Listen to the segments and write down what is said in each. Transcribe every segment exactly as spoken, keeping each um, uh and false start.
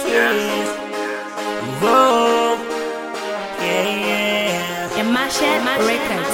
yeah. Whoa, yeah, yeah. And Machete Records.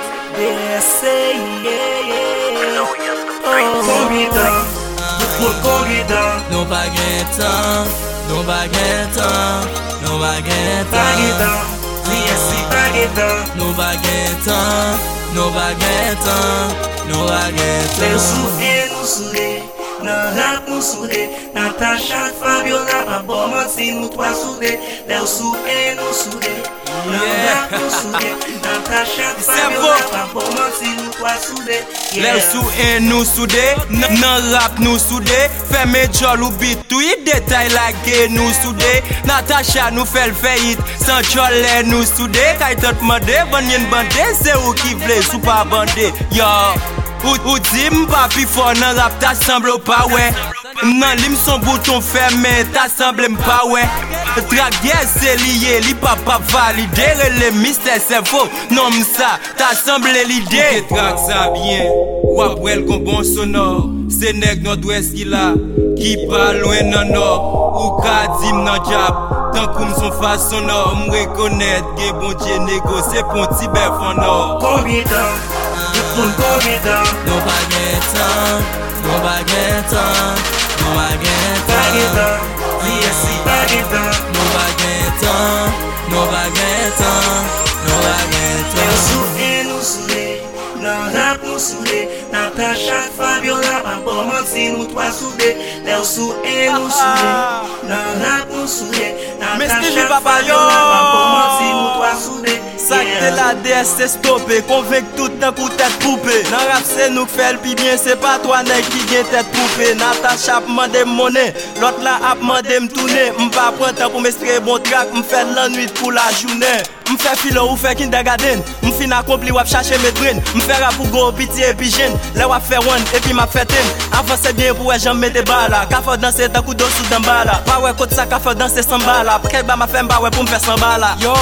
They say, yeah, yeah. Oh, corrida, por corrida. No baguetan, no baguetan, no baguetan. Baguetan, yes, baguetan. No baguetan, no baguetan, no baguetan. Eu sou eu, não sou eu. Nan rap nou soude, Natasha Fabiola pa boman si nou twa soude. Lèw sou e nou soude, nan rap nou soude, Natasha Fabiola pa boman si nou twa soude. Lèw sou e nou soude, nan rap nou soude. Fè me jol ou bitou, yi detay la ge nou soude. Natasha nou fèl feyit, san jol lè nou soude. Kay tot mande, ban yen bande, se ou ki vle sou pa bande. Yo, ou, ou di mpa pi fò nan rap ta semble ou pa wè. Nan lim son bouton fermé, ta semble mpa wè. Dragye se liye, li pa pa valide. Rele mystère c'est faux, non msa, ta semble l'idée. Ou drag sa bien, wap wel kon bon sonor. Se nèg nord-ouest ki la, ki pa loin nan nord. Ou ka dim nan jab, tan koum son fason nord. M rekonnet ge bon Dieu négose pon ti bef en or. Corrida, moun corrida. No baguetan, no baguetan, no baguetan. Baguetan, yes, baguetan. No baguetan, no baguetan, no baguetan. Eu sou e nou soude, nan rap nou soude, Natasha Fabiola pa boman si nou twa soude. Lèw sou e nou soude, nan rap nou soude, Natasha Fabiola pa boman si nou twa soude. Sakte la D S se stoppe, konvek tout nan kou tèt poupe. Nan rap se nou k'fèl pi bien, se pa twa nèg ki gen tèt poupe. Natasha ap mande monnaie, l'autre la ap mande m'tourne. M'pa pran temps pou m'estre bon track, m'fè l'ennui pour la journée. M'fè filo ou fè kindergarten, m'fin accompli wap chache mes brain. M'fè rap pour go pitié et puis jeune, lè wap fè one et puis m'a fè ten. Avancez bien pour j'en mette bala, ka fò danser dans coup d'eau sous dans bala. Pa wè kote sa ka fò danser sans bala, kèk ba m'a fè mba wè pour m'fè sans bala. Yo,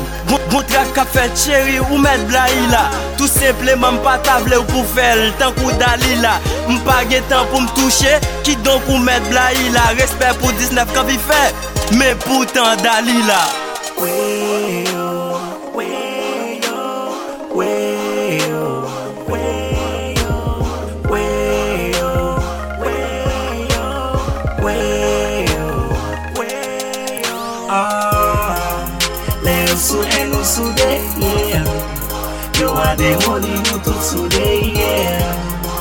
bon track ka fè chéri ou met blaï la. Tout simplement m'pa table ou pour faire tant coup dalila. M'pa gen temps pour m'toucher, qui donc ou met blaï la. Respect pour dix-neuf quand vi fait, mais pourtant dalila. Way yo, way yo, way yo, way yo, way yo, way yo, way yo, way yo. Ah, lèw sou e nou soude, yeah. Yo a demoli nou tout soude, yeah.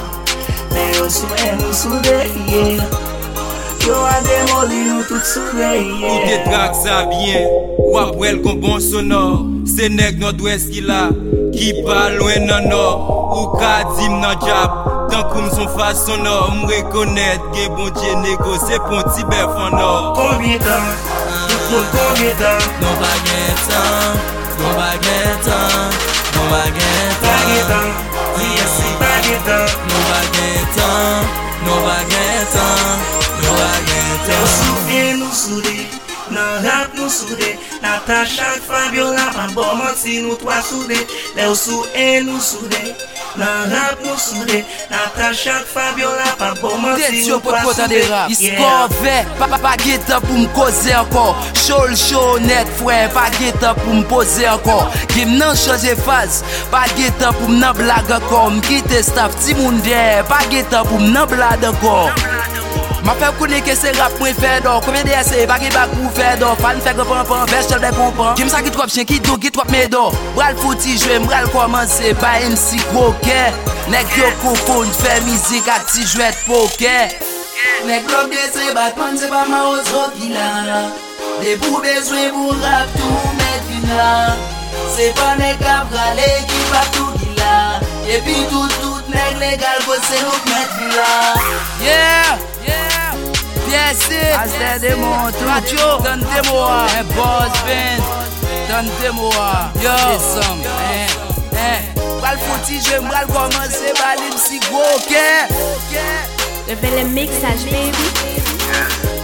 Lèw sou e nou soude, yeah. Yo a demoli nou tout soude, yeah. Ou te drag sa bien, wap wel kon bon sonor. Se nèg nord-ouest ki la, ki pa loin nan nord. Ou ka dim nan jab, tan koum son fason nord. M rekonnet ge bon Dieu négose pon ti bef en or. Corrida, moun corrida. No baguetan, no baguetan, no baguetan. Baguetan, yes, baguetan. No baguetan, no baguetan, no baguetan. Lèw sou e nou soude, nan rap nou soude, Natasha Fabiola pa boman si nou twa soude. Lèw sou e nou soude, nan rap nou soude, Natasha Fabiola pa boman si nou twa soude. Iskor ve, pa pa geta pou m'koze ankor. Show show net fwe, pa geta pou m'pose ankor. Gim nan choje faz, pa geta pou m'nan blag ankor. M'kite staff ti moun der, pa geta pou m'nan blag ankor. Ma fè koune ke se rap mwen fè do. Koumyen de ese, bagi bag pou fè do. Fan fè gè pan pan, vèch chèl de pompan. Kim sa ki trop chen, ki do, ki trop me do. Bral fouti jwe, mbral komanse, ba M C kroke. Nek yo koukoun, fè mizik ak ti jwet poke. Nek blok de se batman, se pa ma ozo ki la. De pou bezwe pou rap tou met vina. Se pa nek ap rale ki pa tou ki la. E pi tout tout nek legal ko se nou met vina. Yeah, yeah. Piese, as de mon tout, donne de moi, un boss band, donne de moi, yo, some, eh, eh, bral fouti, je m'bral commencer, balim si gros, ok, Je fais le mixage, baby.